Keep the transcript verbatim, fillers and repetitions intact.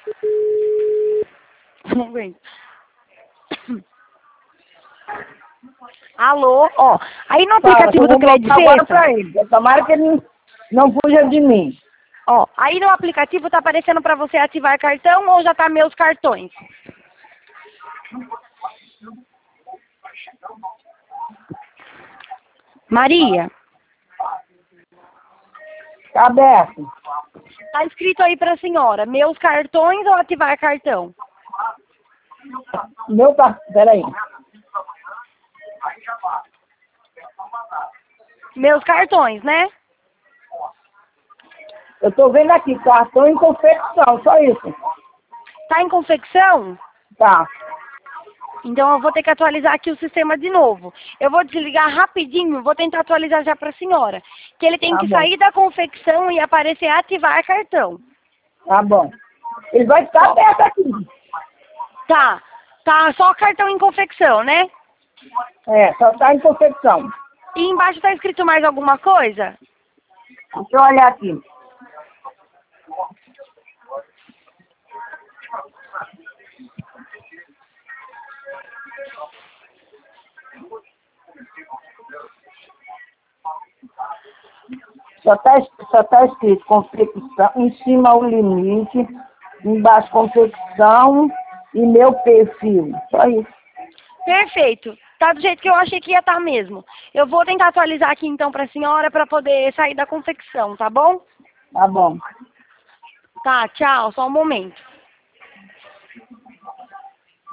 Não aguento. Alô, ó, aí no aplicativo do Crédito agora pra ele. Tomara que ele não, não fuja de mim. Ó, aí no aplicativo tá aparecendo pra você ativar cartão ou já tá meus cartões? Maria, Tá aberto. tá escrito aí pra senhora, meus cartões ou ativar cartão? Meu cartão, peraí. Meus cartões, né? Eu tô vendo aqui, cartão em confecção, só isso. Tá em confecção? Tá. Então eu vou ter que atualizar aqui o sistema de novo. Eu vou desligar rapidinho, vou tentar atualizar já para a senhora. Que ele tem Tá que bom. sair da confecção e aparecer ativar cartão. Tá bom. Ele vai ficar aberto aqui. Tá, tá só cartão em confecção, né? É, só tá em confecção. E embaixo tá escrito mais alguma coisa? Deixa eu olhar aqui. Só tá, só tá escrito confecção, em cima o limite, embaixo confecção e meu perfil. Só isso. Perfeito. Tá do jeito que eu achei que ia estar mesmo. Eu vou tentar atualizar aqui então para a senhora para poder sair da confecção, tá bom? Tá bom. Tá, tchau, só um momento.